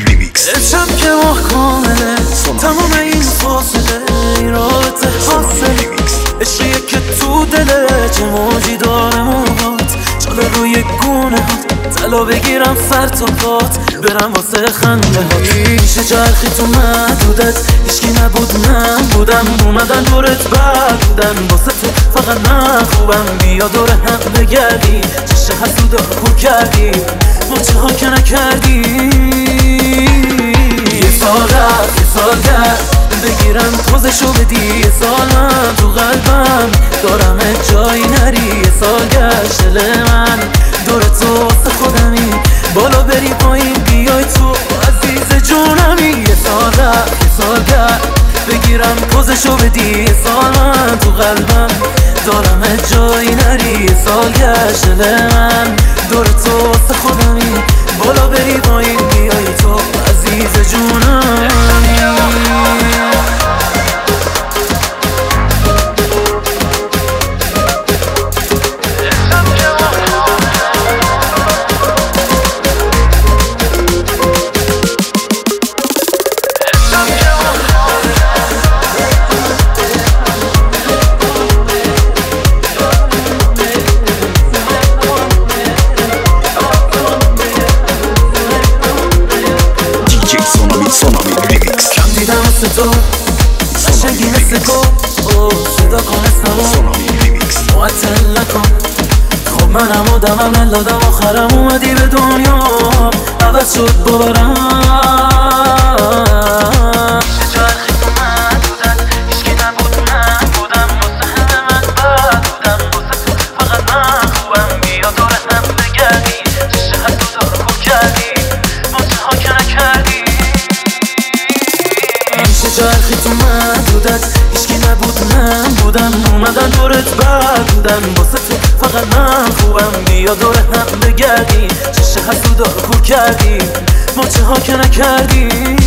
ریمیکس. عشقم که محکامله تمام این فاصله این رابطه حاصله عشقیه که تو دله چه موجی داره موهات چاله روی گونه هات طلا بگیرم سر تا پات برم واسه خنده هات میشه جرخی تو محدودت هیچکی نبود من بودم اومدن دورت بر بودن واسه تو فقط من خوبم بیا دور هم بگردی چشه حسودا کو کردی مچه ها که نکردی یه سال رفت یه سال گرد بگیرم پوزشو بدی یه سال من تو قلبم دارم جایی نری یه سال گشت دل من دور تو واسه خودمی بالا بری پایین بیای تو عزیز جونمی یه سال رفت یه سال گرد بگیرم پوزشو بدی یه سال من تو قلبم دارم جایی نری یه سال گشت دل من دور تو واسه خودمی بالا بری پایین بیای تو عزیز جونمی تو قشنگی مثل تو صدا کن اسممو معطل نکن خب منم آدمم نلادم آخرم اومدی به دنیا عوض شد باورم جرخی تو محدودت هیچکی نبود من بودم واسه همه من بد بودم واسه تو فقط من خوبم بیا دور هم بگردی چشه حسودا کو کردی مچه ها که نکردی جرخی تو محدودت هیچکی نبود من بودم اومدن دورت بر بودن واسه تو فقط من خوبم بیا دور هم بگردی چشه حسودا کو کردی مچه ها که نکردی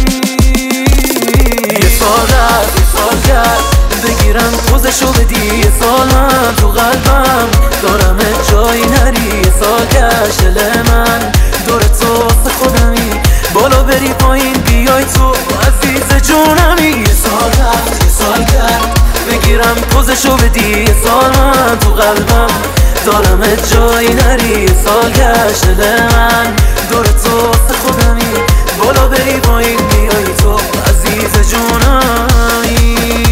یه سال رفت یه سال گرد بگیرم پوزشو بدی یه سال من تو قلبم دارم جایی نری یه سال گشت دل من دور تو واسه خودمی بالا بری پایین بیای تو عزیز جونمی یه سال رفت یه سال گرد بگیرم پوزشو بدی یه سال من تو قلبم دارم جایی نری یه سال گشت دل من دور تو واسه خودمی بالا بری پایین بیای تو عزیز جونمی